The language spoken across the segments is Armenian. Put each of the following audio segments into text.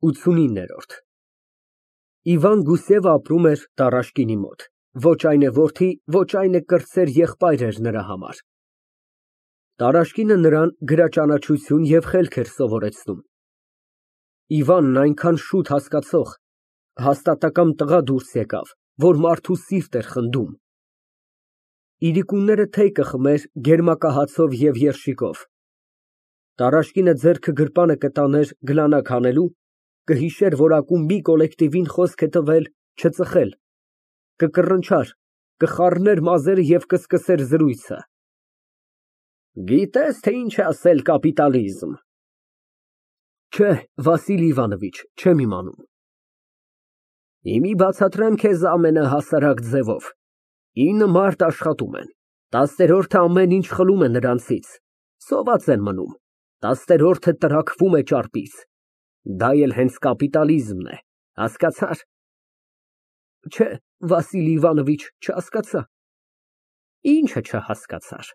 89-րդ Իվան Գուսևը ապրում էր Տարաշկինի մոտ, ոչ այն է որդի, ոչ այն է կրտսեր եղբայր էր նրա համար։ Տարաշկինը նրան գրաճանաչություն և խելք էր սովորեցնում։ Իվանն այնքան շուտ հասկացող, հաստատակամ տղա դուրս եկավ, որ մարդու սիրտ էր խնդում։ Իրիկունները թեյ կխմեր գերմակահացով և երշիկով։ Տարաշկինը ձեռքը գրպանը կտաներ գլանակ հանելու, կհիշեր, որ ակումբի կոլեկտիվին խոսք է տվել չծխել, կկռնչար, կխառներ մազերը և կսկսեր զրույցը։ Գիտես, թե ինչ է ասել կապիտալիզմ։ Չէ, Վասիլի Իվանովիչ, չեմ իմանում։ Իմի բացատրեմ քեզ ամենահասարակ ձևով։ 9 մարդ աշխատում են, 10-րդը ամեն ինչ խլում է նրանցից, սոված են մնում, 10-րդը տրաքվում է ճարպից։ Դա էլ հենց կապիտալիզմն է, հասկացա՞ր։ Չէ, Վասիլի Իվանովիչ, չհասկացա։ Ինչը չհասկացար։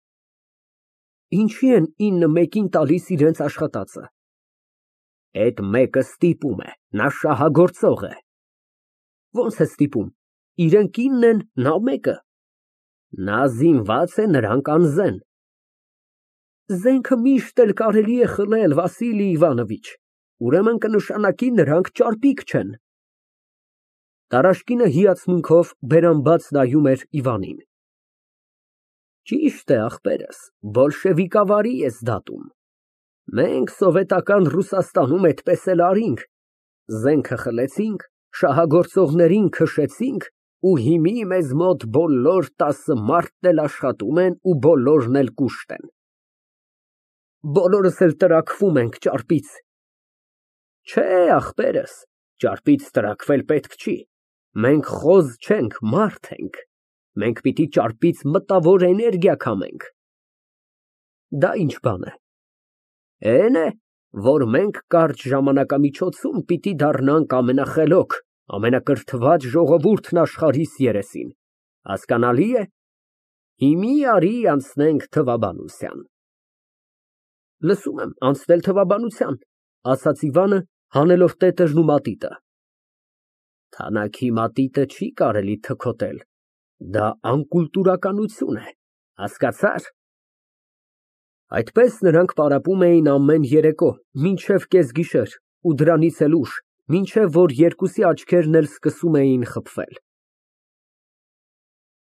Ինչի են 9 մեկին տալիս իրենց աշխատածը։ Էդ մեկը ստիպում է, նա շահագործող է։ Ոնց է ստիպում, իրենք 9 են, նա մեկը։ Նա զինված է, նրանք անզեն։ Զենքը միշտ էլ կարելի է խլել, Վասիլի Իվանովիչ, ուրեմն կնշանակի նրանք ճարպիկ չեն։ Տարաշկինը հիացմունքով բերանբաց նայում էր Իվանին։ Ճիշտ է, ախպերս, բոլշևիկավարի ես դատում։ Մենք սովետական Ռուսաստանում այդպես էլ արինք, զենքը խլեցինք, շահագործողներին քշեցինք ու հիմի մեզ մոտ բոլոր 10 մարդն էլ աշխատում են ու բոլորն էլ կուշտ են։ Բոլորս էլ տրաքվում ենք ճարպից։ Չէ, ախպերս, ճարպից տրաքվել պետք չի։ Մենք խոզ չենք, մարդ ենք։ Մենք պիտի ճարպից մտավոր էներգիա քամենք։ Դա ինչ բան է։ Էն է, որ մենք կարճ ժամանակամիջոցում պիտի դառնանք ամենախելոք, ամենակրթված ժողովուրդն աշխարհիս երեսին։ Հասկանալի է։ Հիմի արի անցնենք թվաբանության։ Լսում եմ, անցնել թվաբանության, ասաց Իվանը, հանելով տետրն ու մատիտը։ Թանաքի մատիտը չի կարելի թքոտել, դա անկուլտուրականություն է, հասկացա՞ր։ Այդպես նրանք պարապում էին ամեն երեկո, մինչև կեսգիշեր ու դրանից էլ ուշ, մինչև որ երկուսի աչքերն էլ սկսում էին խփվել։